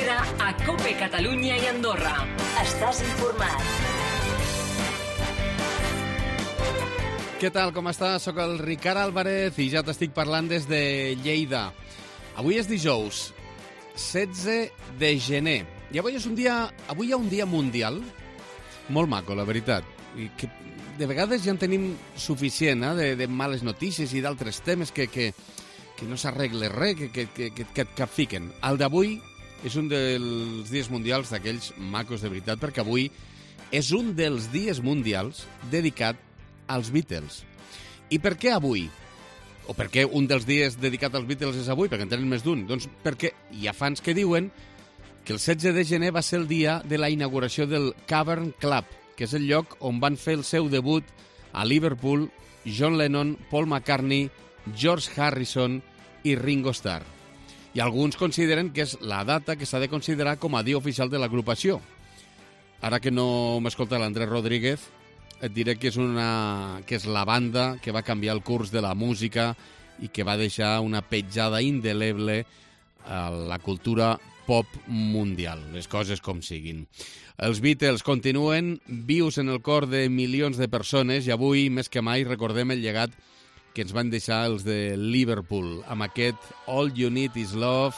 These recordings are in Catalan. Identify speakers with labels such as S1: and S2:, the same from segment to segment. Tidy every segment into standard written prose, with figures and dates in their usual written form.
S1: tercera a COPE Catalunya i Andorra. Estàs informat.
S2: Què tal, com estàs? Soc el Ricard Álvarez i ja t'estic parlant des de Lleida. Avui és dijous, 16 de gener. I avui hi ha un dia mundial molt maco, la veritat. I que de vegades ja en tenim suficient, de males notícies i d'altres temes que no s'arregle res, que et capfiquen. El d'avui és un dels dies mundials d'aquells macos de veritat, perquè avui és un dels dies mundials dedicat als Beatles. I per què avui? O per què un dels dies dedicat als Beatles és avui? Perquè en tenen més d'un. Doncs perquè hi ha fans que diuen que el 16 de gener va ser el dia de la inauguració del Cavern Club, que és el lloc on van fer el seu debut a Liverpool John Lennon, Paul McCartney, George Harrison i Ringo Starr. I alguns consideren que és la data que s'ha de considerar com a dia oficial de l'agrupació. Ara que no m'escolta l'Andrés Rodríguez, et diré que és la banda que va canviar el curs de la música i que va deixar una petjada indeleble a la cultura pop mundial, les coses com siguin. Els Beatles continuen vius en el cor de milions de persones i avui, més que mai, recordem el llegat que ens van deixar els de Liverpool amb aquest All You Need Is Love,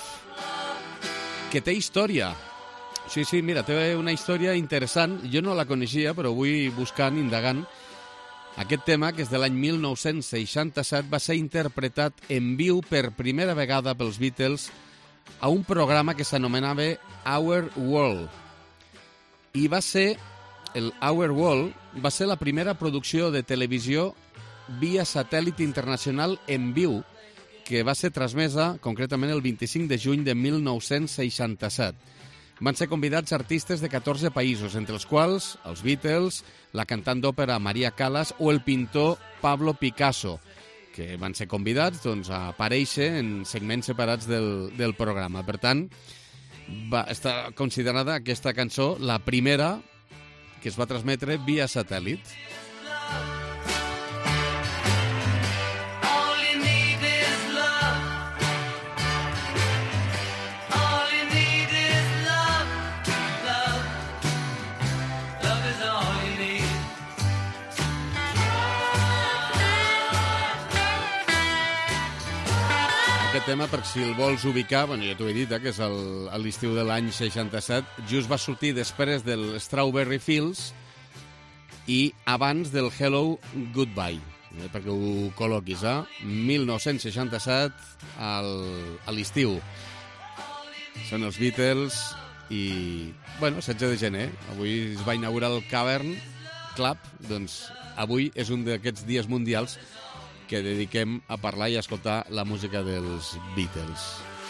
S2: que té història. Sí, mira, té una història interessant. Jo no la coneixia, però avui buscant, indagant, aquest tema, que és de l'any 1967, va ser interpretat en viu per primera vegada pels Beatles a un programa que s'anomenava Our World. I el Our World va ser la primera producció de televisió via satèl·lit internacional en viu, que va ser transmesa concretament el 25 de juny de 1967. Van ser convidats artistes de 14 països, entre els quals els Beatles, la cantant d'òpera Maria Callas o el pintor Pablo Picasso, que van ser convidats a aparèixer en segments separats del programa. Per tant, va estar considerada aquesta cançó la primera que es va transmetre via satèl·lit. Tema, perquè si el vols ubicar, ja t'ho he dit, que és l'estiu de l'any 67, just va sortir després del Strawberry Fields i abans del Hello Goodbye, perquè ho col·loquis, 1967 a l'estiu. Són els Beatles i, 16 de gener, avui es va inaugurar el Cavern Club, doncs avui és un d'aquests dies mundials que dediquem a parlar i a escoltar la música dels Beatles.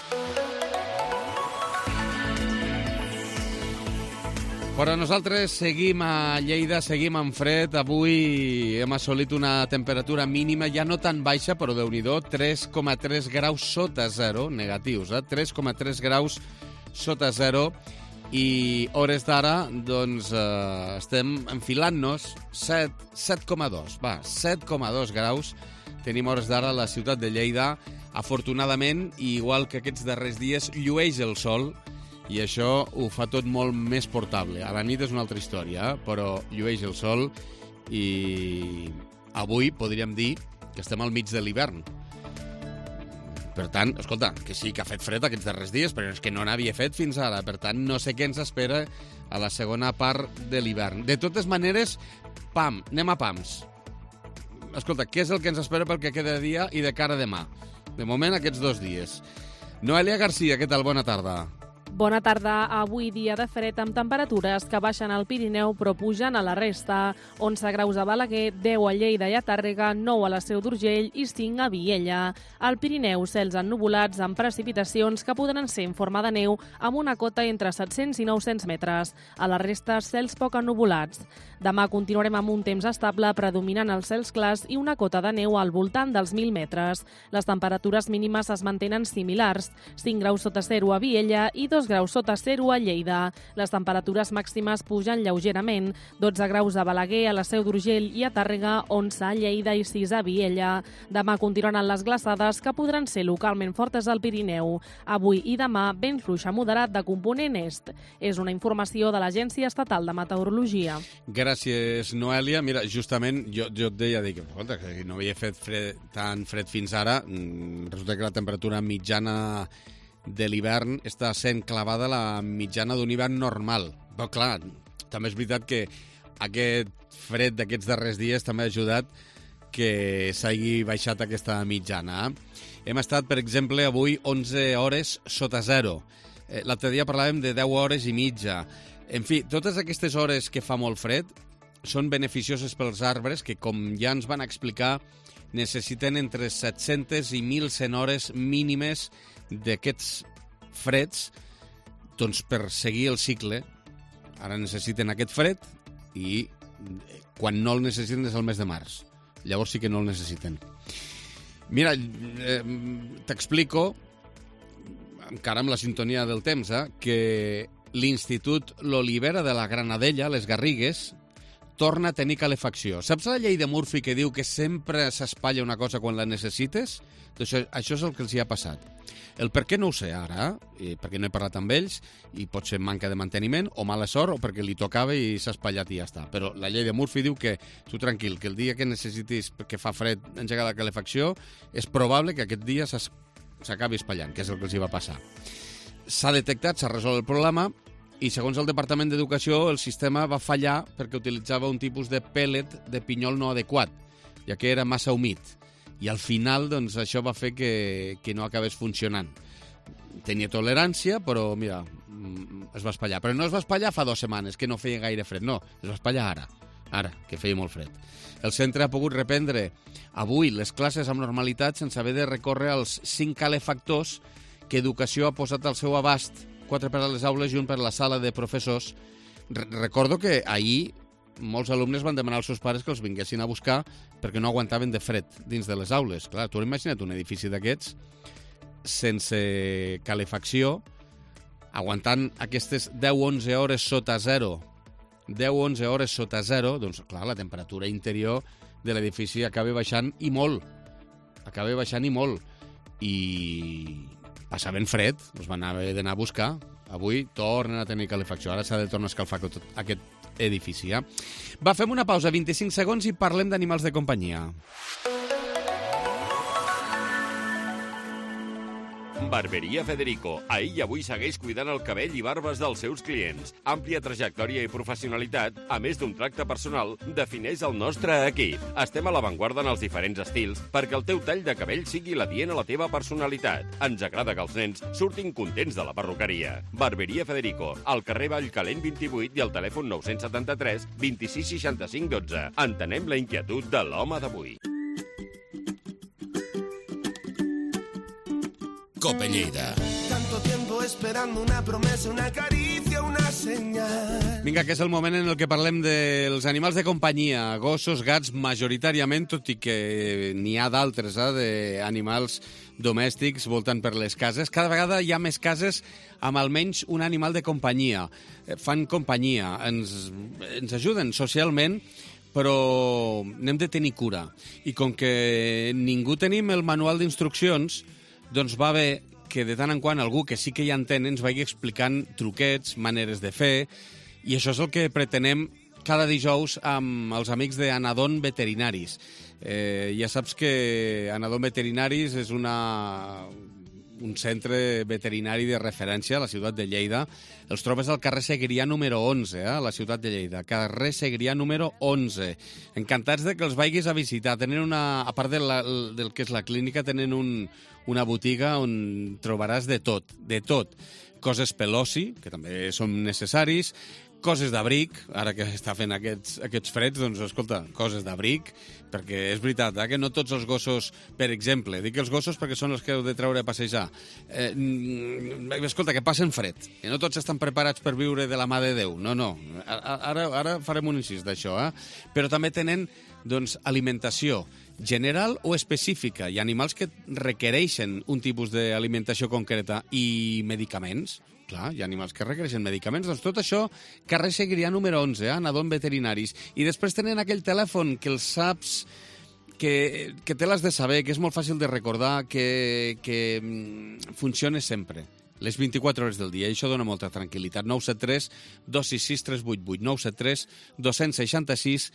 S2: Però nosaltres seguim a Lleida, seguim en fred. Avui hem assolit una temperatura mínima ja no tan baixa, però Déu-n'hi-do, 3,3 graus sota zero, negatius, 3,3 graus sota zero. I hores d'ara, estem enfilant-nos 7,2. 7,2 graus. Tenim hores d'ara a la ciutat de Lleida. Afortunadament, igual que aquests darrers dies, llueix el sol i això ho fa tot molt més portable. A la nit és una altra història, però llueix el sol i avui podríem dir que estem al mig de l'hivern. Per tant, escolta, que sí que ha fet fred aquests darrers dies, però és que no n'havia fet fins ara. Per tant, no sé què ens espera a la segona part de l'hivern. De totes maneres, anem a pams. Escolta, què és el que ens espera pel que queda de dia i de cara a demà? De moment, aquests 2 dies. Noelia Garcia, què tal? Bona tarda.
S3: Bona tarda. Avui dia de fred amb temperatures que baixen al Pirineu però pugen a la resta. 11 graus a Balaguer, 10 a Lleida i a Tàrrega, 9 a la Seu d'Urgell i 5 a Viella. Al Pirineu, cels ennuvolats amb precipitacions que podran ser en forma de neu amb una cota entre 700 i 900 metres. A la resta, cels poc ennuvolats. Demà continuarem amb un temps estable predominant els cels clars i una cota de neu al voltant dels 1.000 metres. Les temperatures mínimes es mantenen similars, 5 graus sota zero a Viella i 2 graus sota zero a Lleida. Les temperatures màximes pugen lleugerament, 12 graus a Balaguer, a la Seu d'Urgell i a Tàrrega, 11 a Lleida i 6 a Viella. Demà continuaran les glaçades, que podran ser localment fortes al Pirineu. Avui i demà, vent fluix a moderat de component est. És una informació de l'Agència Estatal de Meteorologia.
S2: Gràcies, Noèlia. Mira, justament jo et deia que no havia fet tan fred fins ara. Resulta que la temperatura mitjana de l'hivern està sent clavada a la mitjana d'un hivern normal. Però clar, també és veritat que aquest fred d'aquests darrers dies també ha ajudat que s'hagi baixat aquesta mitjana. Hem estat, per exemple, avui 11 hores sota zero. L'altre dia parlàvem de 10 hores i mitja. En fi, totes aquestes hores que fa molt fred són beneficioses pels arbres que, com ja ens van explicar, necessiten entre 700 i 1.100 hores mínimes d'aquests freds doncs, per seguir el cicle. Ara necessiten aquest fred i quan no el necessiten és el mes de març. Llavors sí que no el necessiten. Mira, t'explico, encara amb la sintonia del temps, que l'Institut L'Olivera de la Granadella, les Garrigues, torna a tenir calefacció. Saps la llei de Murphy que diu que sempre s'espatlla una cosa quan la necessites? Doncs això és el que els hi ha passat. El per què no ho sé ara, perquè no he parlat amb ells, i pot ser manca de manteniment, o mala sort, o perquè li tocava i s'ha espatllat i ja està. Però la llei de Murphy diu que, tu tranquil, que el dia que necessitis, que fa fred, engegar la calefacció, és probable que aquest dia s'acabi espatllant, que és el que els hi va passar. S'ha detectat, s'ha resolt el problema, i segons el Departament d'Educació, el sistema va fallar perquè utilitzava un tipus de pèl·let de pinyol no adequat, ja que era massa humit. I al final, doncs, això va fer que no acabés funcionant. Tenia tolerància, però, mira, es va espatllar. Però no es va espatllar fa 2 setmanes, que no feia gaire fred. No, es va espatllar ara, que feia molt fred. El centre ha pogut reprendre avui les classes amb normalitat sense haver de recórrer als 5 calefactors que Educació ha posat al seu abast, 4 per a les aules i un per a la sala de professors. Recordo que ahir molts alumnes van demanar als seus pares que els vinguessin a buscar perquè no aguantaven de fred dins de les aules. Clar, tu imagina't un edifici d'aquests sense calefacció, aguantant aquestes 10-11 hores sota zero. 10-11 hores sota zero, doncs clar, la temperatura interior de l'edifici acaba baixant i molt. I passaven fred, els van haver d'anar a buscar. Avui tornen a tenir calefacció. Ara s'ha de tornar a escalfar aquest edifici. Va, fem una pausa, 25 segons, i parlem d'animals de companyia.
S4: Barberia Federico. Ahir i avui segueix cuidant el cabell i barbes dels seus clients. Àmplia trajectòria i professionalitat, a més d'un tracte personal, defineix el nostre equip. Estem a l'avantguarda en els diferents estils perquè el teu tall de cabell sigui l'adient a la teva personalitat. Ens agrada que els nens surtin contents de la perruqueria. Barberia Federico, al carrer Vallcalent 28 i al telèfon 973 26 65 12. Entenem la inquietud de l'home d'avui.
S5: Cope Lleida.
S6: Tanto tiempo esperando una promesa, una caricia, una señal.
S2: Vinga, que és el moment en el que parlem dels animals de companyia, gossos, gats, majoritàriament, tot i que n'hi ha d'altres, d'animals domèstics voltant per les cases. Cada vegada hi ha més cases amb almenys un animal de companyia. Fan companyia, ens ajuden socialment, però n'hem de tenir cura. I com que ningú tenim el manual d'instruccions, doncs va bé que de tant en quant algú que sí que hi entén ens vagi explicant truquets, maneres de fer, i això és el que pretenem cada dijous amb els amics d'Anadon Veterinaris. Ja saps que Anadon Veterinaris és un centre veterinari de referència a la ciutat de Lleida. Els trobes al carrer Segrià número 11, a la ciutat de Lleida. Carrer Segrià número 11. Encantats de que els vagis a visitar. Tenen a part del que és la clínica, tenen una botiga on trobaràs de tot. Coses per l'oci, que també són necessaris, coses d'abric, ara que està fent aquests freds, doncs, escolta, coses d'abric, perquè és veritat, que no tots els gossos, per exemple, dic els gossos perquè són els que heu de treure a passejar, escolta, que passen fred, que no tots estan preparats per viure de la mà de Déu, no, ara farem un incís d'això, però també tenen, doncs, alimentació, general o específica? Hi ha animals que requereixen un tipus d'alimentació concreta i medicaments? Clar, hi ha animals que requereixen medicaments. Doncs tot això, carrer Seguiria número 11, Nadón Veterinaris. I després tenen aquell telèfon que els saps, que te l'has de saber, que és molt fàcil de recordar, que funciona sempre. Les 24 hores del dia, i això dona molta tranquil·litat. 973 266 388, 973 266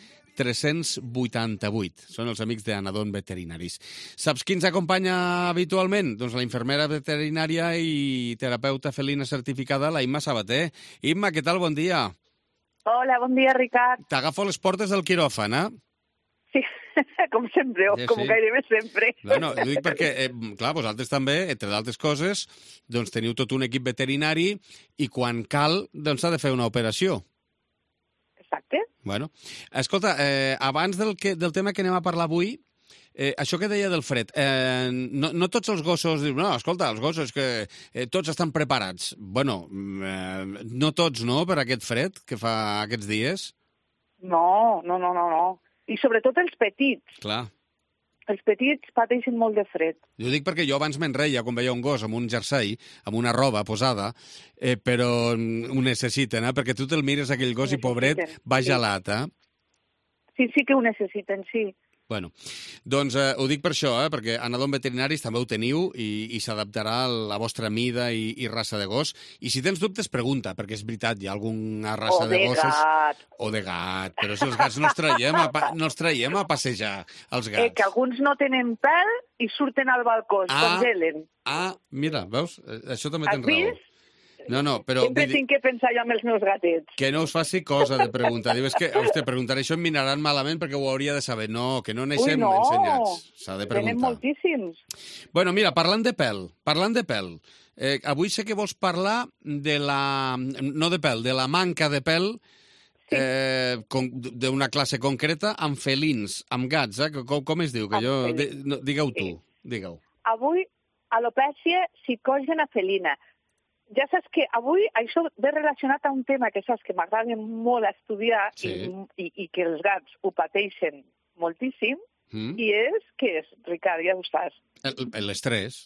S2: 388. Són els amics d'Anadón Veterinaris. Saps qui ens acompanya habitualment? Doncs la infermera veterinària i terapeuta felina certificada, la Imma Sabater. Imma, què tal? Bon dia.
S5: Hola, bon dia, Ricard.
S2: T'agafo les portes del quiròfan, eh?
S5: Sí, com sempre, o com gairebé sempre.
S2: No, ho dic perquè, clar, vosaltres també, entre d'altres coses, doncs teniu tot un equip veterinari i quan cal, doncs s'ha de fer una operació.
S5: Exacte.
S2: Bueno, escolta, abans del tema que anem a parlar avui, això que deia del fred, no tots els gossos diuen, no, escolta, els gossos que tots estan preparats. Bueno, no tots, no?, per aquest fred que fa aquests dies.
S5: No. I sobretot els petits.
S2: Clar.
S5: Els petits pateixen molt de fred.
S2: Jo dic perquè jo abans m'enreia quan veia un gos amb un jersei, amb una roba posada, però ho necessiten, perquè tu te'l mires aquell gos i pobret va gelat,
S5: Sí, sí que ho necessiten, sí.
S2: Bueno, doncs ho dic per això, perquè a Nadón Veterinaris també ho teniu i s'adaptarà a la vostra mida i raça de gos. I si tens dubtes, pregunta, perquè és veritat, hi ha alguna raça de gossos...
S5: Gat.
S2: O de gat. Però si els gats no els traiem a passejar, els gats.
S5: Que alguns no tenen pèl i surten al balcó, es congelen.
S2: Mira, veus? Això també tens raó. No, però...
S5: Sempre tinc que pensar jo amb els meus gatets.
S2: Que no us faci cosa de preguntar. Diu, és que, hòstia, preguntaré això em miraran malament perquè ho hauria de saber. No, que no neixem ensenyats. S'ha de preguntar.
S5: Tenen moltíssims.
S2: Bueno, mira, parlant de pèl. Avui sé que vols parlar de la... No de pèl, de la manca de pèl d'una classe concreta amb felins, amb gats, Com es diu? Digue-ho tu, digue-ho.
S5: Avui, alopècia psicògena felina. Ja saps que avui això ve relacionat a un tema que saps que m'agrada molt estudiar i que els gats ho pateixen moltíssim, i què és, Ricard? Ja ho saps.
S2: L'estrès.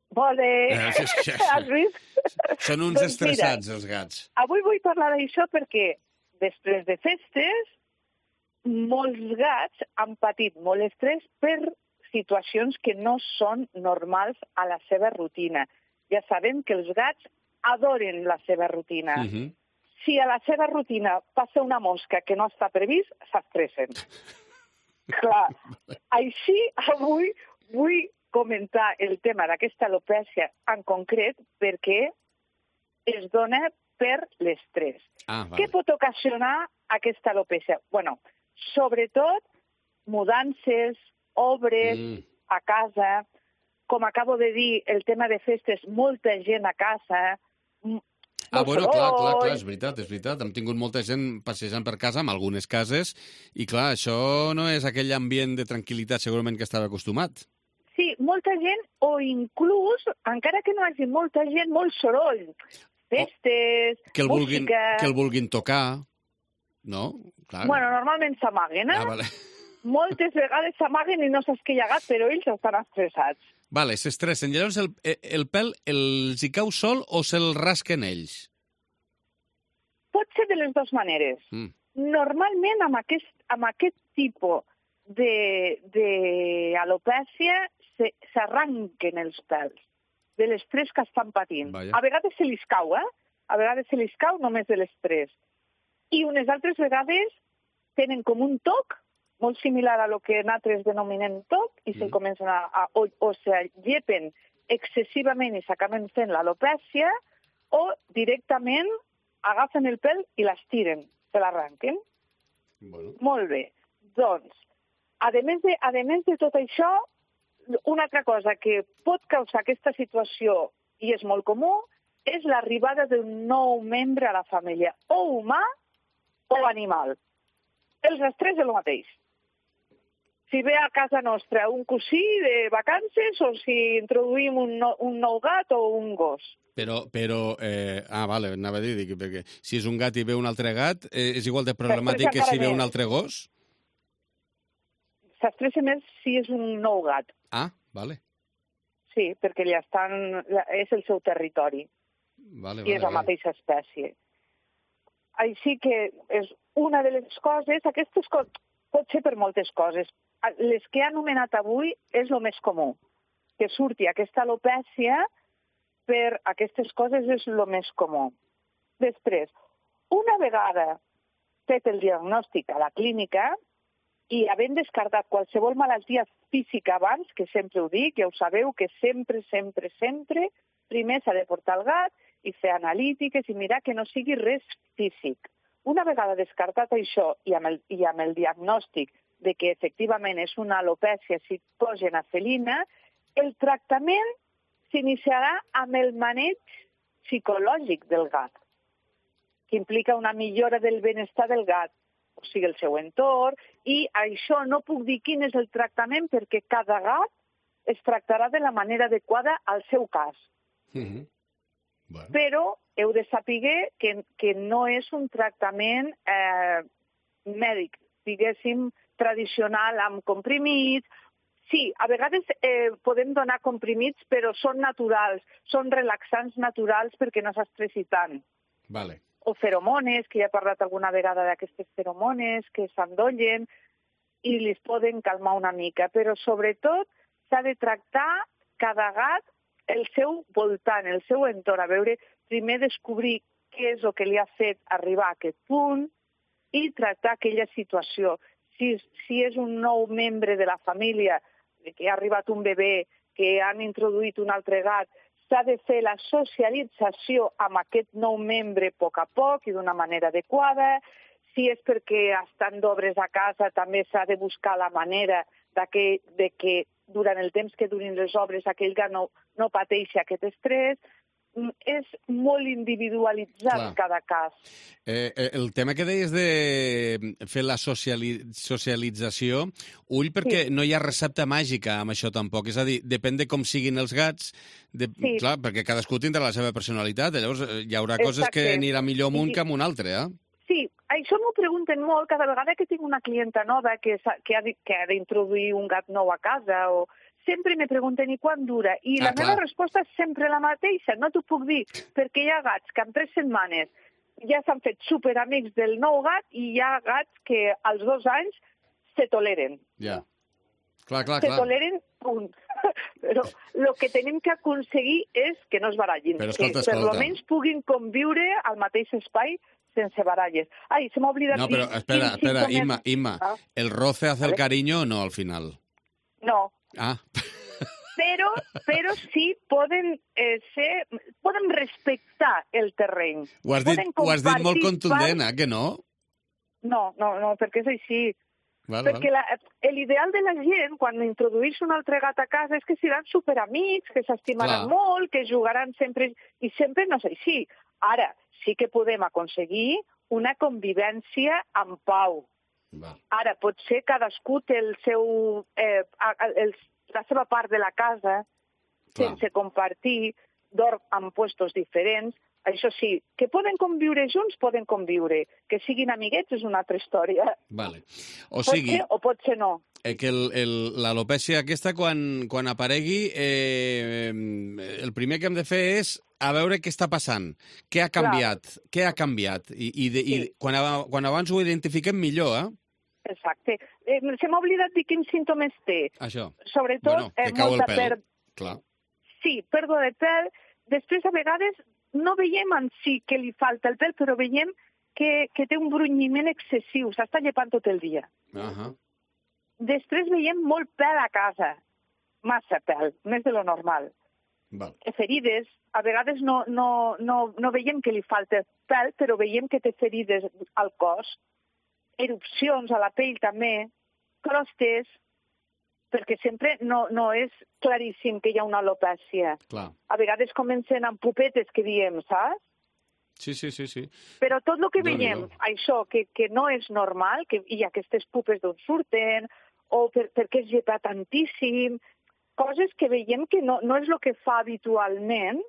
S5: Has vist?
S2: Són uns estressats, els gats.
S5: Avui vull parlar d'això perquè després de festes molts gats han patit molt estrès per situacions que no són normals a la seva rutina. Ja sabem que els gats adoren la seva rutina. Si a la seva rutina passa una mosca que no està previst, s'estressen. Clar, així avui vull comentar el tema d'aquesta alopècia en concret perquè es dona per l'estrès. Què pot ocasionar aquesta alopècia? Bueno, sobretot mudances, obres a casa, com acabo de dir, el tema de festes, molta gent a casa...
S2: Bueno, clar, és veritat. Hem tingut molta gent passejant per casa, en algunes cases, i clar, això no és aquell ambient de tranquil·litat segurament que estava acostumat.
S5: Sí, molta gent, o inclús, encara que no hi hagi molta gent, molt soroll. Festes, música...
S2: Que el vulguin tocar, no? Clar.
S5: Bueno, normalment s'amaguen,
S2: Vale.
S5: Moltes vegades s'amaguen i no saps que hi ha gat, però ells estan estressats.
S2: Vale, s'estressen. Llavors el pèl els hi cau sol o se'l rasquen ells?
S5: Pot ser de les dues maneres. Normalment amb aquest tipus d'alopècia s'arranquen els pèls de l'estrès que estan patint.
S2: Vaya.
S5: A vegades se li cau, A vegades se li cau només de l'estrès. I unes altres vegades tenen com un toc, molt similar a lo que nosaltres denominem toc, i se comencen o se llepen excessivament i s'acaben fent l'alopècia, o directament agafen el pèl i l'estiren, se l'arranquen.
S2: Bueno.
S5: Molt bé. Doncs, a més de tot això, una altra cosa que pot causar aquesta situació, i és molt comú, és l'arribada d'un nou membre a la família, o humà o animal. Els estrès és el mateix. Si ve a casa nostra un cosí de vacances o si introduïm un nou gat o un gos.
S2: Però vale, anava a dir, perquè si és un gat i ve un altre gat, és igual de problemàtic que si ve un altre gos?
S5: s'estressa més si és un nou gat.
S2: Ah, vale.
S5: Sí, perquè és el seu territori.
S2: Vale,
S5: I és la mateixa espècie. Així que és una de les coses, aquestes coses, pot ser per moltes coses. Les que he anomenat avui és el més comú. Que surti aquesta alopècia per aquestes coses és el més comú. Després, una vegada fet el diagnòstic a la clínica i havent descartat qualsevol malaltia física abans, que sempre ho dic, ja ho sabeu, que sempre, primer s'ha de portar el gat i fer analítiques i mirar que no sigui res físic. Una vegada descartat això i amb el diagnòstic de que efectivament és una alopècia citògena felina, el tractament s'iniciarà amb el maneig psicològic del gat, que implica una millora del benestar del gat, o sigui, el seu entorn, i això no puc dir quin és el tractament perquè cada gat es tractarà de la manera adequada al seu cas.
S2: Bueno.
S5: Però heu de saber que no és un tractament mèdic, diguéssim, tradicional amb comprimits. Sí, a vegades podem donar comprimits, però són naturals, són relaxants naturals perquè no s'estressi tant.
S2: Vale.
S5: O feromones, que ja he parlat alguna vegada d'aquestes feromones que s'endollen i les poden calmar una mica. Però sobretot s'ha de tractar cada gat el seu voltant, el seu entorn, a veure, primer descobrir què és el que li ha fet arribar a aquest punt i tractar aquella situació. Si és un nou membre de la família, que ha arribat un bebè, que han introduït un altre gat, s'ha de fer la socialització amb aquest nou membre a poc i d'una manera adequada. Si és perquè estan d'obres a casa, també s'ha de buscar la manera de que durant el temps que durin les obres aquell gat no pateixi aquest estrès. És molt individualitzat cada cas.
S2: El tema que deies de fer la socialització, ull, perquè no hi ha recepta màgica amb això tampoc. És a dir, depèn de com siguin els gats, clar, perquè cadascú tindrà la seva personalitat. Llavors hi haurà coses que anirà millor amb un que amb un altre, eh?
S5: Sí, això m'ho pregunten molt cada vegada que tinc una clienta nova que ha d'introduir un gat nou a casa o... Sempre me pregunten, i quan dura? I la meva resposta és sempre la mateixa, no t'ho puc dir, perquè hi ha gats que en 3 setmanes ja s'han fet superamics del nou gat i hi ha gats que als 2 anys se toleren.
S2: Ja, clar.
S5: Se toleren, punt. Però el que tenim que aconseguir és que no es barallin, que per almenys puguin conviure al mateix espai sense baralles. Ai, se m'ha oblidat dir...
S2: No, però espera, Imma, ¿el roce hace el cariño o no al final?
S5: No.
S2: Ah.
S5: Però sí poden respectar el terreny.
S2: Ho has dit molt contundent, que no?
S5: No, perquè és així. Perquè l'ideal de la gent, quan introdueix un altre gat a casa, és que seran superamics, que s'estimaran molt, que jugaran sempre... I sempre no és així. Ara, sí que podem aconseguir una convivència en pau. Ara, potser cadascú té la seva part de la casa sense compartir, dorm en puestos diferents. Això sí, que poden conviure junts, poden conviure. Que siguin amiguets és una altra història.
S2: Vale. O sigui,
S5: pot ser no.
S2: Que l'alopècia aquesta, quan aparegui, el primer que hem de fer és a veure què està passant, què ha canviat, I quan abans ho identifiquem millor,
S5: Exacte. Se m'ha oblidat dir quins símptomes té.
S2: Això.
S5: Sobretot,
S2: que cau el pèl. Clar.
S5: Sí, pèrdua de pèl. Després, a vegades, no veiem en si que li falta el pèl, però veiem que té un brunyiment excessiu, s'està llepant tot el dia. Després veiem molt pèl a casa, massa pèl, més de lo normal. Ferides, a vegades no veiem que li falta pèl, però veiem que té ferides al cos, erupcions a la pell també, crostes, perquè sempre no és claríssim que hi ha una alopècia. A vegades comencen amb pupetes que diem, saps?
S2: Sí.
S5: Però tot el que veiem, això, que no és normal, que hi ha aquestes pupes d'on surten, o perquè es llepa tantíssim, coses que veiem que no és el que fa habitualment.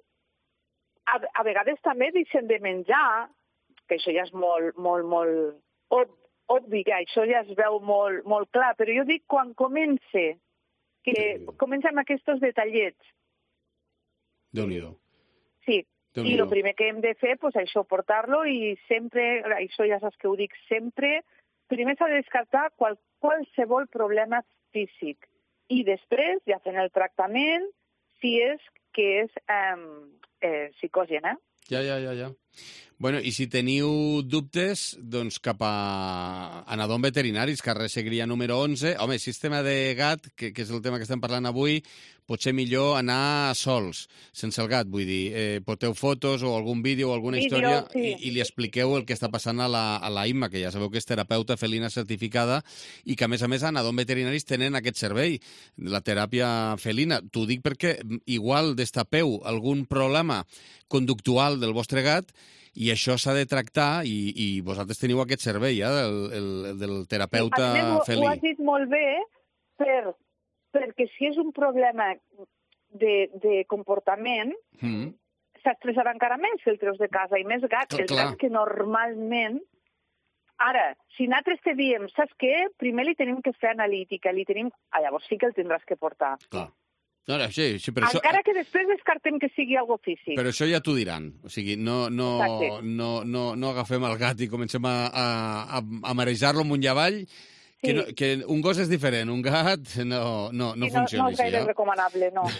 S5: A vegades també deixen de menjar, que això ja és molt... obvi que això ja es veu molt, molt clar, però jo dic quan comença amb aquests detallets.
S2: Déu-n'hi-do.
S5: Sí, i el primer que hem de fer, pues, això, portar-lo, i sempre, això ja saps que ho dic sempre, primer s'ha de descartar qualsevol problema físic. I després, ja fent el tractament, si és que és psicogen,
S2: Ja. Bueno, i si teniu dubtes, doncs cap a Anadom Veterinaris, carrer Segrià número 11. Home, sistema de gat, que és el tema que estem parlant avui, potser millor anar sols, sense el gat, vull dir. Porteu fotos o algun vídeo o alguna història i li expliqueu el que està passant a la Imma, que ja sabeu que és terapeuta felina certificada i que, a més, a Anadom Veterinaris tenen aquest servei, la teràpia felina. T'ho dic perquè igual destapeu algun problema conductual del vostre gat i això s'ha de tractar i vosaltres teniu aquest servei, el del terapeuta felí.
S5: Ho has dit molt bé, perquè si és un problema de comportament, s'estressarà encara més si el treus de casa, i més gat, el gat que normalment... Ara, si nosaltres te diem, saps què? Primer li tenim que fer analítica, llavors sí que el tindràs que portar.
S2: Clar. No, sí, per això...
S5: Encara que després descartem que sigui algo físic.
S2: Però això ja t'ho diran. O sigui, no agafem el gat i comencem a marejar-lo amunt i avall, que un gos és diferent, un gat no funciona
S5: així. No és gaire recomanable, no.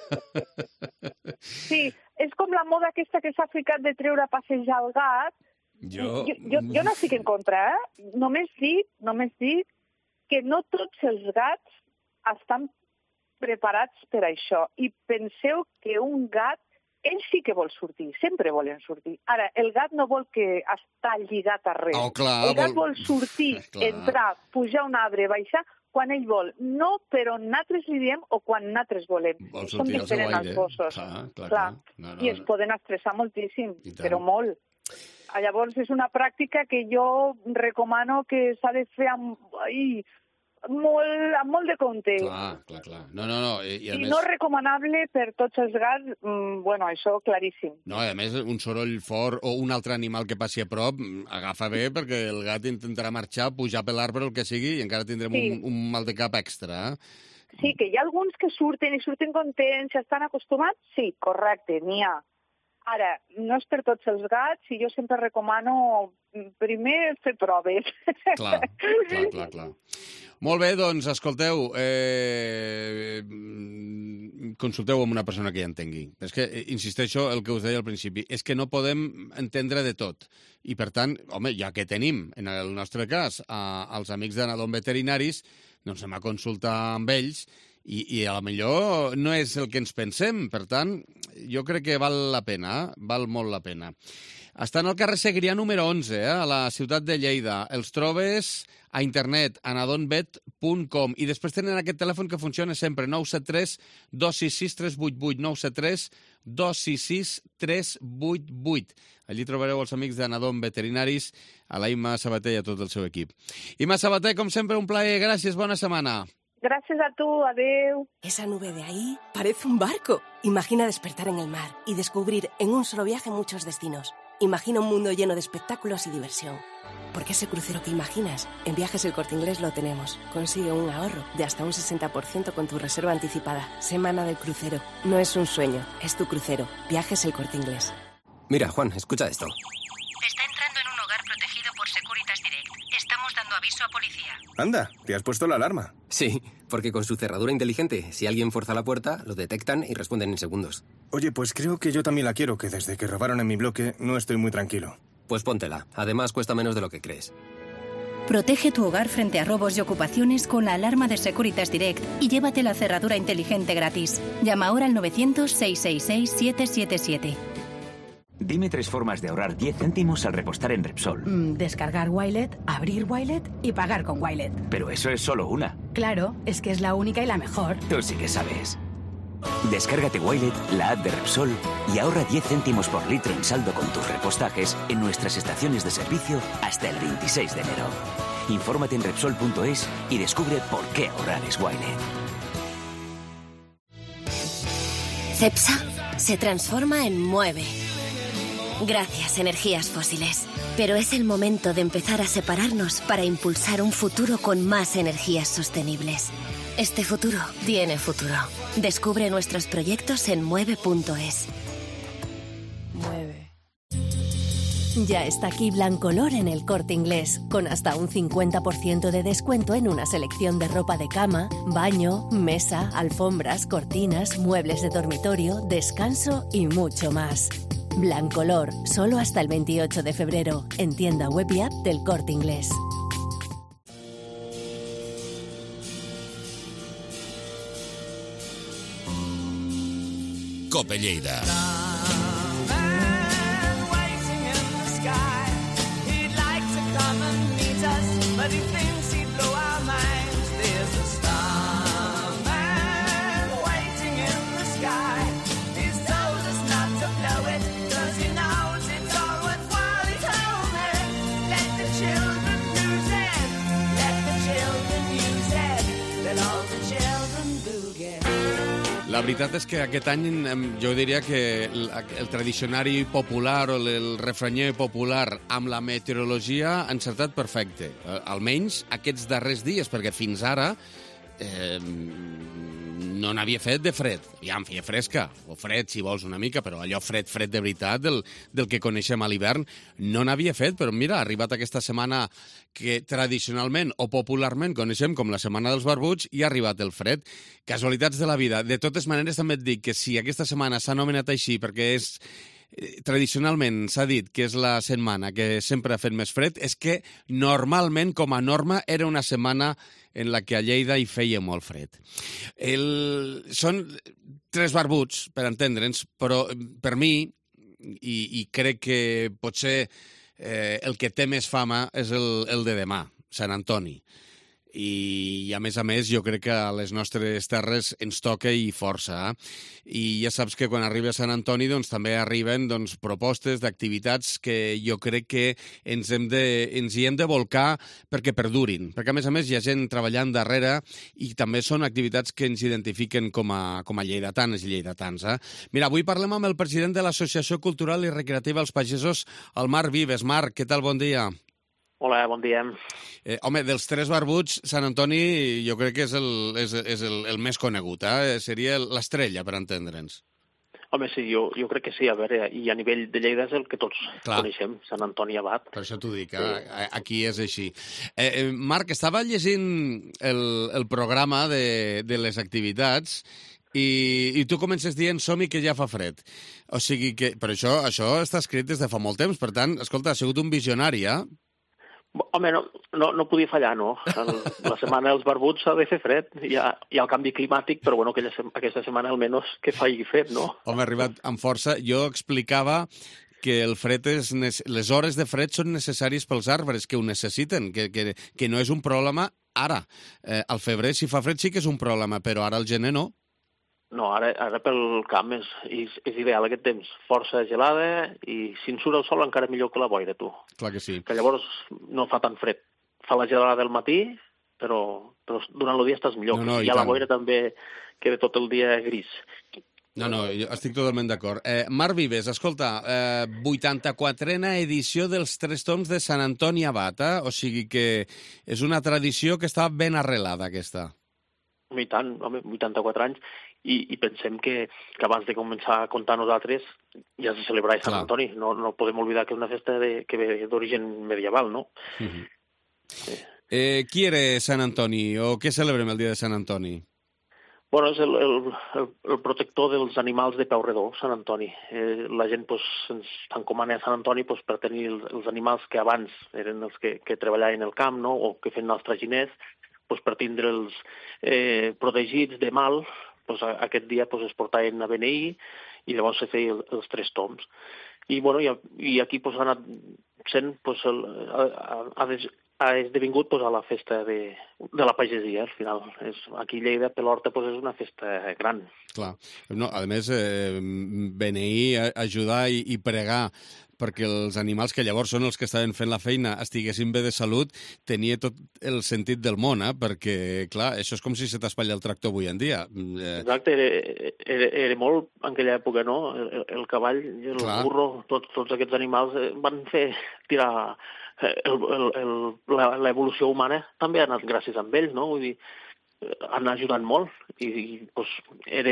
S5: Sí, és com la moda aquesta que s'ha ficat de treure a passejar el gat. Jo no estic en contra, Només dic que no tots els gats estan preparats per això. I penseu que un gat, ell sí que vol sortir, sempre volen sortir. Ara, el gat no vol que està lligat a res. El gat vol sortir, entrar, pujar un arbre, baixar, quan ell vol. No, però nosaltres li diem o quan nosaltres volem. Són diferents els gossos. Clar. I es poden estressar moltíssim, però molt. Llavors, és una pràctica que jo recomano que s'ha de fer amb molt de compte.
S2: Clar. No. I
S5: no és recomanable per tots els gats, això claríssim.
S2: No, a més, un soroll fort o un altre animal que passi a prop agafa bé perquè el gat intentarà marxar, pujar per l'arbre, el que sigui, i encara tindrem un mal de cap extra.
S5: Sí, que hi ha alguns que surten contents, estan acostumats, sí, correcte, n'hi ha. Ara, no és per tots els gats i jo sempre recomano primer fer proves.
S2: Clar. Molt bé, doncs, escolteu, consulteu amb una persona que ja entengui. És que, insisteixo, el que us deia al principi, és que no podem entendre de tot. I, per tant, home, ja que tenim, en el nostre cas, els amics d'Anadom Veterinaris, doncs anem a consultar amb ells i a lo millor no és el que ens pensem. Per tant, jo crec que val la pena, val molt la pena. Estan al carrer Segrià número 11, a la ciutat de Lleida. Els trobes a internet, anadomvet.com. I després tenen aquest telèfon que funciona sempre, 973 266 388, 973 266 388. Allí trobareu els amics d'Anadom Veterinaris, a la Imma Sabater i a tot el seu equip. Imma Sabater, com sempre, un plaer. Gràcies, bona setmana.
S5: Gracias a tú, adeu.
S7: Esa nube de ahí parece un barco. Imagina despertar en el mar y descubrir en un solo viaje muchos destinos. Imagina un mundo lleno de espectáculos y diversión. Porque ese crucero que imaginas, en Viajes El Corte Inglés lo tenemos. Consigue un ahorro de hasta un 60% con tu reserva anticipada. Semana del crucero. No es un sueño, es tu crucero. Viajes El Corte Inglés.
S8: Mira, Juan, escucha esto.
S9: Está entrando en un hogar protegido por Securitas Direct. Estamos dando aviso a policía.
S6: Anda, ¿te has puesto la alarma?
S8: Sí, porque con su cerradura inteligente, si alguien fuerza la puerta, lo detectan y responden en segundos.
S6: Oye, pues creo que yo también la quiero, que desde que robaron en mi bloque no estoy muy tranquilo.
S8: Pues póntela. Además, cuesta menos de lo que crees.
S10: Protege tu hogar frente a robos y ocupaciones con la alarma de Securitas Direct y llévate la cerradura inteligente gratis. Llama ahora al 900-666-777.
S11: Dime 3 formas de ahorrar 10 céntimos al repostar en Repsol.
S12: Descargar Wilet, abrir Wilet y pagar con Wilet.
S11: Pero eso es solo una.
S12: Claro, es que es la única y la mejor.
S11: Tú sí que sabes. Descárgate Wilet, la app de Repsol, y ahorra 10 céntimos por litro en saldo con tus repostajes en nuestras estaciones de servicio hasta el 26 de enero. Infórmate en Repsol.es y descubre por qué ahorrar es Wilet.
S7: Cepsa se transforma en Mueve.
S13: Gracias, energías fósiles. Pero es el momento de empezar a separarnos para impulsar un futuro con más energías sostenibles. Este futuro tiene futuro. Descubre nuestros proyectos en mueve.es.
S14: Mueve.
S15: Ya está aquí Blancolor en El Corte Inglés, con hasta un 50% de descuento en una selección de ropa de cama, baño, mesa, alfombras, cortinas, muebles de dormitorio, descanso y mucho más. Blancolor, solo hasta el 28 de febrero, en tienda web y app del Corte Inglés.
S16: Cope Lleida.
S2: La veritat és que aquest any jo diria que el tradicionari popular o el refranyer popular amb la meteorologia ha encertat perfecte. Almenys aquests darrers dies, perquè fins ara no n'havia fet de fred. Ja en feia fresca, o fred, si vols, una mica, però allò fred de veritat, del que coneixem a l'hivern, no n'havia fet, però mira, ha arribat aquesta setmana que tradicionalment o popularment coneixem com la Setmana dels Barbuts i ha arribat el fred. Casualitats de la vida. De totes maneres, també et dic que si aquesta setmana s'ha anomenat així perquè és tradicionalment s'ha dit que és la setmana que sempre ha fet més fred, és que normalment, com a norma, era una setmana en la que a Lleida hi feia molt fred. Són 3 barbuts, per entendre'ns, però per mi, i crec que potser el que té més fama és el de demà, Sant Antoni. I a més, jo crec que a les nostres terres ens toca i força. I ja saps que quan arriba Sant Antoni doncs, també arriben propostes d'activitats que jo crec que ens hi hem de volcar perquè perdurin. Perquè a més hi ha gent treballant darrere i també són activitats que ens identifiquen com a lleidatanes i lleidatans. Mira, avui parlem amb el president de l'Associació Cultural i Recreativa Els Pagesos, el Marc Vives. Marc, què tal? Bon dia.
S17: Hola, bon dia.
S2: Home, dels 3 barbuts, Sant Antoni jo crec que és el més conegut, seria l'estrella, per entendre'ns.
S17: Home, sí, jo crec que sí. A veure, i a nivell de Lleida és el que tots coneixem, Sant Antoni Abat.
S2: Per això t'ho dic, aquí és així. Marc, estava llegint el programa de les activitats i tu comences dient som-hi que ja fa fred. O sigui que... Però això està escrit des de fa molt temps, per tant, escolta, ha sigut un visionari,
S17: Home, no podia fallar, no? La setmana dels barbuts s'ha de fer fred. Hi ha el canvi climàtic, però bueno, aquesta setmana almenys que faci fred, no?
S2: Home, ha arribat amb força. Jo explicava que el fred les hores de fred són necessàries pels arbres, que ho necessiten, que no és un problema ara. Al febrer, si fa fred, sí que és un problema, però ara al gener no.
S17: No, ara pel camp és ideal aquest temps. Força gelada i si en surt el sol encara millor que la boira, tu.
S2: Clar que sí.
S17: Que llavors no fa tan fred. Fa la gelada del matí, però durant el dia estàs millor.
S2: No,
S17: i a la boira també queda tot el dia gris.
S2: No, jo estic totalment d'acord. Marc Vives, escolta, 84a edició dels 3 toms de Sant Antoni Abat, o sigui que és una tradició que està ben arrelada, aquesta.
S17: I tant, home, 84 anys. I pensem que abans de començar a comptar nosaltres ja se celebrava Sant Antoni. No podem oblidar que és una festa que ve d'origen medieval, no?
S2: Sí. Qui era Sant Antoni o què celebrem el dia de Sant Antoni?
S17: Bueno, és el protector dels animals de peu redó, Sant Antoni. La gent ens encomana a Sant Antoni per tenir els animals que abans eren els que treballaven el camp, no? O que feien els traginers, per tindre'ls protegits de mal. Aquest dia es portaven a beneir i llavors se feien els 3 toms. I aquí ha anat sent, ha esdevingut a la festa de la pagesia, al final. Aquí a Lleida, per l'Horta, és una festa gran.
S2: Clar. No, a més, beneir, ajudar i pregar perquè els animals que llavors són els que estaven fent la feina estiguessin bé de salut, tenia tot el sentit del món, perquè, clar, això és com si se t'espatlla el tractor avui en dia.
S17: Exacte, era molt en aquella època, no? El cavall i el burro, tots aquests animals van fer tirar l'evolució humana, també ha anat gràcies a ells, no? Vull dir, han ajudat molt i era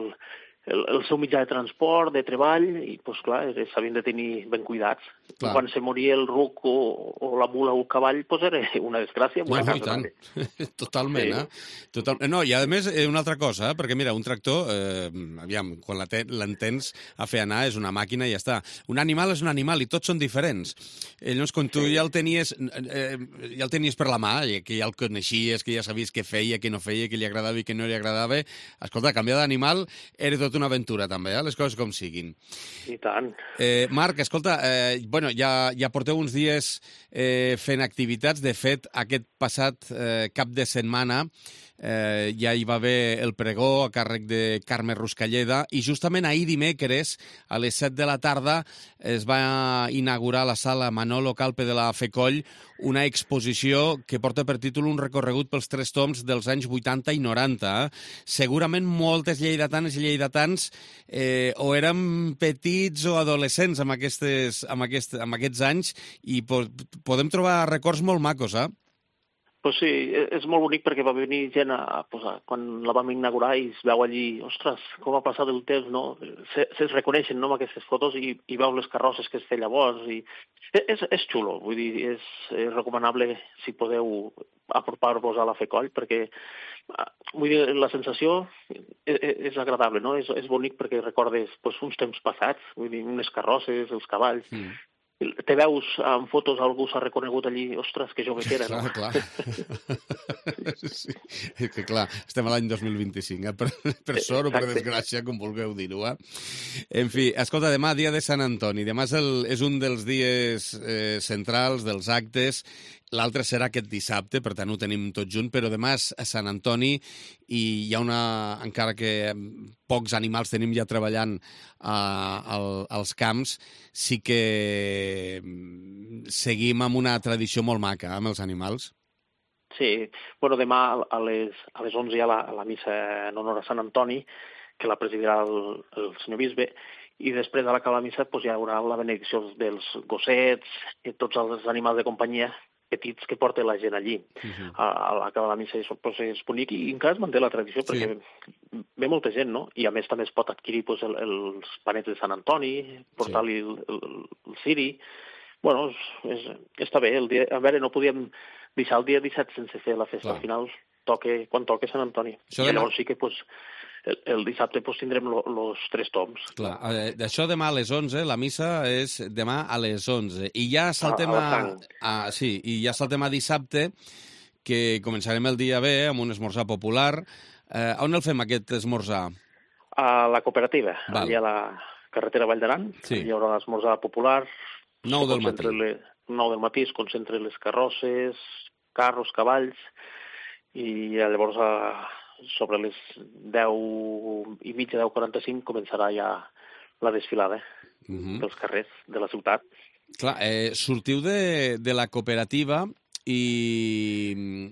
S17: el seu mitjà de transport, de treball, i, clar, s'havien de tenir ben cuidats. Clar. Quan se moria el ruc o la mula o el cavall, era una desgràcia.
S2: No, i tant. Totalment, sí. No, i a més, una altra cosa, perquè mira, un tractor, aviam, quan l'entens a fer anar, és una màquina i ja està. Un animal és un animal i tots són diferents. Llavors, quan tu ja el tenies per la mà, que ja el coneixies, que ja sabies què feia, què no feia, què li agradava i què no li agradava, escolta, canviar d'animal era tot una aventura, també, les coses com siguin.
S17: I tant.
S2: Marc, escolta, ja porteu uns dies fent activitats. De fet, aquest passat cap de setmana ja hi va haver el pregó a càrrec de Carme Ruscalleda i justament ahir dimecres, a les 7 de la tarda, es va inaugurar a la sala Manolo Calpe de la FEColl una exposició que porta per títol un recorregut pels 3 toms dels anys 80 i 90. Segurament moltes lleidatanes i lleidatans o érem petits o adolescents amb aquests anys i podem trobar records molt macos,
S17: Pues sí, és molt bonic perquè va venir gent quan la vam inaugurar i es veu allí, ostres, com ha passat el temps, no? Se reconeixen, no?, amb aquestes fotos i veus les carrosses que es feien llavors. I és xulo, vull dir, és recomanable si podeu apropar-vos a la FEColl perquè vull dir, la sensació és agradable, no? És bonic perquè recordes uns temps passats, vull dir, unes carrosses, els cavalls. Te veus en fotos, algú s'ha reconegut allí, ostres, que jove que era, no?
S2: Clar. Sí, és que clar, estem a l'any 2025, per sort o per desgràcia, com vulgueu dir-ho. En fi, escolta, demà dia de Sant Antoni, demà és un dels dies centrals, dels actes, l'altre serà aquest dissabte, per tant ho tenim tot junt, però demà és a Sant Antoni i hi ha encara que pocs animals tenim ja treballant als camps, sí que seguim amb una tradició molt maca amb els animals.
S17: Sí, bueno, demà a les 11 hi ha la missa en honor a Sant Antoni, que la presidirà el senyor bisbe, i després de l'acabar la missa hi haurà la benedicció dels gossets i tots els animals de companyia petits que porta la gent allí. A l'acabar la missa és bonic i encara es manté la tradició perquè ve molta gent, no? I a més també es pot adquirir els panets de Sant Antoni, portar-li el ciri. Bueno, està bé. A veure, no podíem deixar el dia 17 sense fer la festa. Al final, quan toca Sant Antoni. I llavors sí que el dissabte tindrem els 3 toms.
S2: Clar, d'això demà a les 11, la missa és demà a les 11. I ja saltem a dissabte, que començarem el dia bé, amb un esmorzar popular. On el fem, aquest esmorzar?
S17: A la cooperativa, allà a la carretera Vall d'Aran. Hi haurà l'esmorzar popular.
S2: 9 del matí.
S17: 9 del matí es concentren les carrosses, carros, cavalls, i llavors sobre les 10:30, 10:45 començarà ja la desfilada dels carrers de la ciutat.
S2: Clar, sortiu de la cooperativa i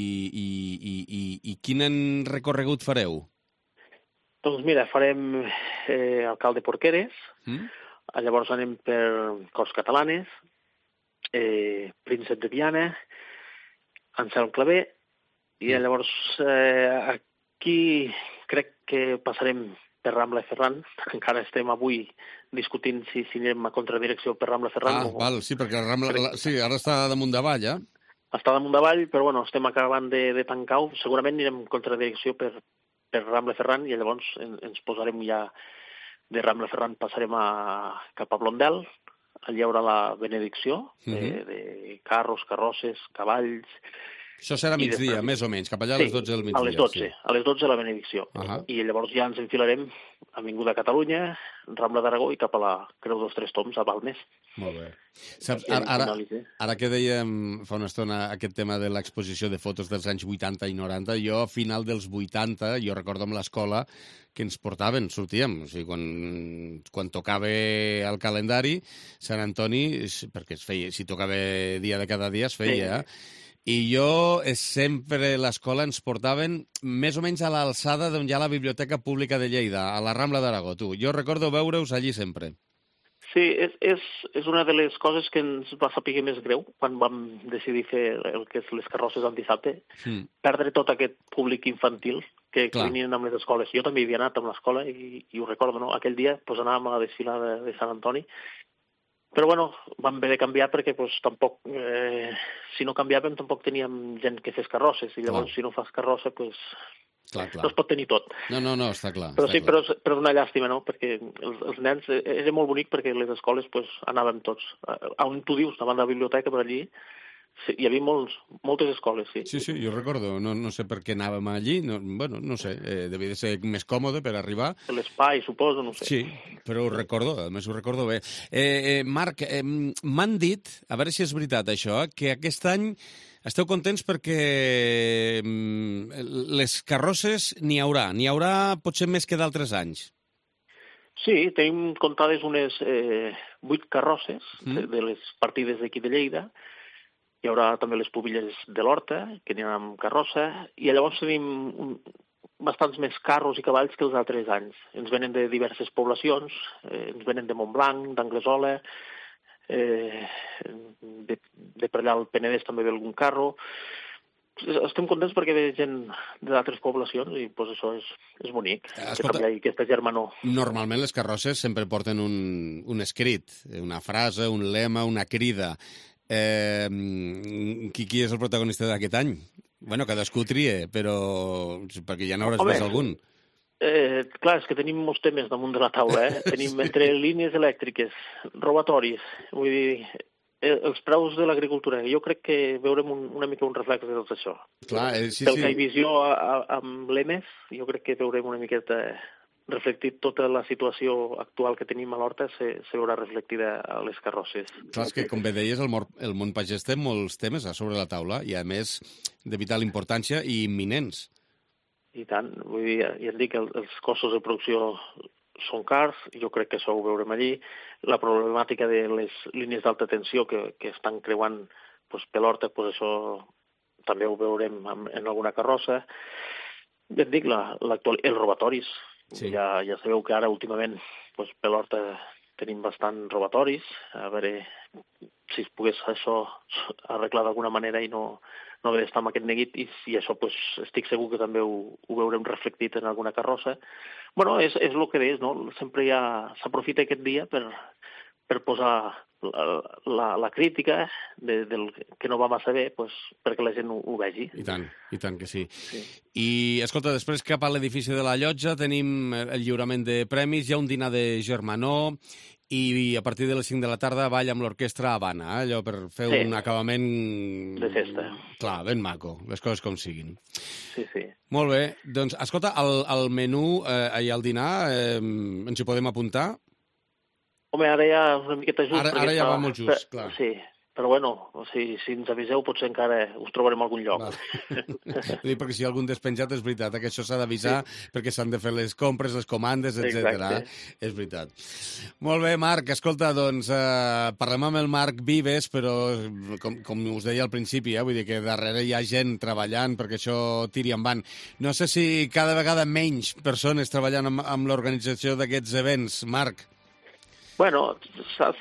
S2: quin recorregut fareu?
S17: Doncs mira, farem Alcalde Porqueres, llavors anem per Corts Catalanes, Príncep de Viana, Anselm Clavé, i llavors aquí crec que passarem per Rambla i Ferran. Encara estem avui discutint si anirem a contradirecció per Rambla i Ferran.
S2: Val, sí, perquè la Rambla ara està damunt d'avall,
S17: Està damunt d'avall, però bueno, estem acabant de tancar-ho. Segurament anirem en contradirecció per Rambla i Ferran i llavors ens posarem ja de Rambla i Ferran, passarem cap a Blondel. Allà hi haurà la benedicció de carros, carrosses, cavalls.
S2: Això serà migdia, més o menys, cap allà a les 12 del migdia.
S17: A les 12, a les 12 la benedicció. I llavors ja ens enfilarem Avinguda Catalunya, Rambla d'Aragó i cap a la Creu dels Tres Tombs, a Balmes.
S2: Molt bé. Saps, ara que dèiem fa una estona aquest tema de l'exposició de fotos dels anys 80 i 90, jo a final dels 80, jo recordo amb l'escola que ens portaven, sortíem, o sigui, quan tocava el calendari, Sant Antoni, perquè es feia, si tocava dia de cada dia es feia, i jo sempre a l'escola ens portaven més o menys a l'alçada d'on hi ha la Biblioteca Pública de Lleida, a la Rambla d'Aragó. Jo recordo veure-us allí sempre.
S17: Sí, és una de les coses que ens va saber més greu quan vam decidir fer el que és les carrosses en dissabte, perdre tot aquest públic infantil que venien amb les escoles. Jo també hi havia anat amb l'escola i ho recordo, no? Aquell dia anàvem a la desfilada de Sant Antoni. Però, bueno, vam haver de canviar perquè tampoc, si no canviàvem, tampoc teníem gent que fes carrosses. I llavors, si no fas carrossa, no es pot tenir tot.
S2: No, està clar.
S17: Però sí, però és una llàstima, no? Perquè els nens, era molt bonic perquè les escoles anàvem tots. On tu dius, davant de la biblioteca, per allí, hi havia moltes escoles, sí.
S2: Sí, jo recordo. No sé per què anàvem allí. No sé, devia de ser més còmode per arribar.
S17: L'espai, suposo, no sé.
S2: Sí, però ho recordo, a més ho recordo bé. Marc, m'han dit, a veure si és veritat això, que aquest any esteu contents perquè les carrosses n'hi haurà potser més que d'altres anys.
S17: Sí, tenim comptades unes 8 carrosses de les partides d'aquí de Lleida. Hi haurà també les pubilles de l'Horta, que aniran amb carrossa, i llavors tenim bastants més carros i cavalls que els altres anys. Ens venen de diverses poblacions, ens venen de Montblanc, d'Anglesola, de per allà al Penedès també ve algun carro. Estem contents perquè ve gent d'altres poblacions i això és bonic, que també hi ha aquesta germanor.
S2: Normalment les carrosses sempre porten un escrit, una frase, un lema, una crida. Qui és el protagonista d'aquest any? Bueno, cadascú trie, però perquè ja n'hauràs vist algun.
S17: Clar, és que tenim molts temes damunt de la taula, Tenim entre línies elèctriques, robatoris, vull dir, els preus de l'agricultura. Jo crec que veurem una mica un reflex de tot això.
S2: Clar, sí.
S17: Pel que hi visió amb l'EMES, jo crec que veurem una miqueta reflectit tota la situació actual que tenim a l'Horta se veurà reflectida a les carrosses.
S2: Clar, és que, com bé deies, el món pagès té molts temes a sobre la taula i, a més, de vital importància i imminents.
S17: I tant. Vull dir, ja et dic, els costos de producció són cars, jo crec que això ho veurem allí. La problemàtica de les línies d'alta tensió que estan creuant per l'Horta, això també ho veurem en alguna carrossa. Ja et dic, els robatoris. Sí. Ja sabeu que ara, últimament, per l'Horta tenim bastant robatoris. A veure si es pogués això arreglar d'alguna manera i no haver d'estar amb aquest neguit. I si això, estic segur que també ho veurem reflectit en alguna carrossa. Bueno, és el que és, no? Sempre s'aprofita aquest dia per posar la crítica del que no va massa bé, perquè la gent ho vegi.
S2: I tant que sí. I, escolta, després cap a l'edifici de la Llotja tenim el lliurament de premis, hi ha un dinar de germanor i a partir de les 5 de la tarda ball amb l'orquestra Habana, allò per fer un acabament...
S17: de festa.
S2: Clar, ben maco, les coses com siguin.
S17: Sí.
S2: Molt bé, doncs, escolta, al menú, allà al dinar, ens hi podem apuntar?
S17: Home, ara ja una miqueta just.
S2: Ara ja va molt just, clar.
S17: Sí, però bueno, si ens aviseu potser encara us trobarem a algun lloc.
S2: Perquè si hi ha algun despenjat és veritat, que això s'ha d'avisar perquè s'han de fer les compres, les comandes, etc. És veritat. Molt bé, Marc, escolta, doncs parlem amb el Marc Vives, però com us deia al principi, vull dir que darrere hi ha gent treballant perquè això tiri endavant. No sé si cada vegada menys persones treballant amb l'organització d'aquests events, Marc.
S17: Bueno, saps,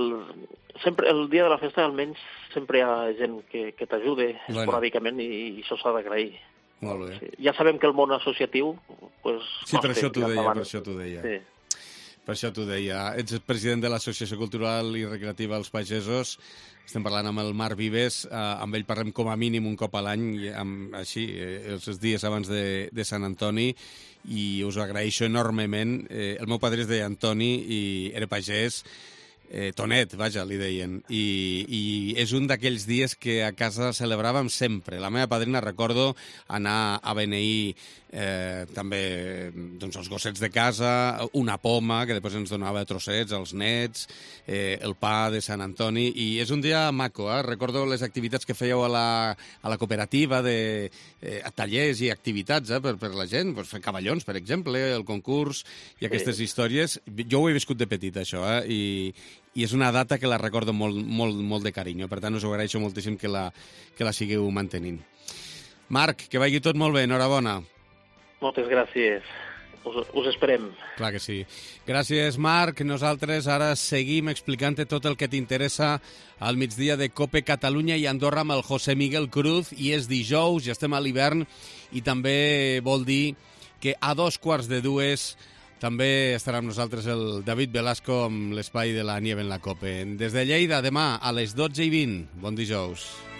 S17: sempre el dia de la festa almenys sempre hi ha gent que t'ajuda esporàdicament i això s'ha d'agrair.
S2: Molt bé.
S17: Sí. Ja sabem que el món associatiu...
S2: Sí, per això t'ho deia, Sí. Per això t'ho deia. Ets president de l'Associació Cultural i Recreativa Els Pagesos. Estem parlant amb el Marc Vives. Amb ell parlem com a mínim un cop a l'any, així, els dies abans de Sant Antoni, i us ho agraeixo enormement. El meu padre es deia Antoni i era pagès, Tonet, vaja, li deien, i és un d'aquells dies que a casa celebràvem sempre. La meva padrina, recordo, anar a beneir també doncs, els gossets de casa, una poma, que després ens donava trossets, els nets, el pa de Sant Antoni, i és un dia maco, recordo les activitats que fèieu a la cooperativa, de tallers i activitats per la gent, doncs, fer cavallons, per exemple, el concurs i aquestes històries. Jo ho he viscut de petit, això, i és una data que la recordo molt de carinyo. Per tant, us ho agraeixo moltíssim que la sigueu mantenint. Marc, que vagi tot molt bé, enhorabona.
S17: Moltes gràcies. Us esperem.
S2: Clar que sí. Gràcies, Marc. Nosaltres ara seguim explicant-te tot el que t'interessa al migdia de COPE Catalunya i Andorra amb el José Miguel Cruz, i és dijous, ja estem a l'hivern, i també vol dir que a 2:45 també estarà amb nosaltres el David Velasco amb l'espai de la Nieve en la COPE. Des de Lleida, demà a les 12:20. Bon dijous.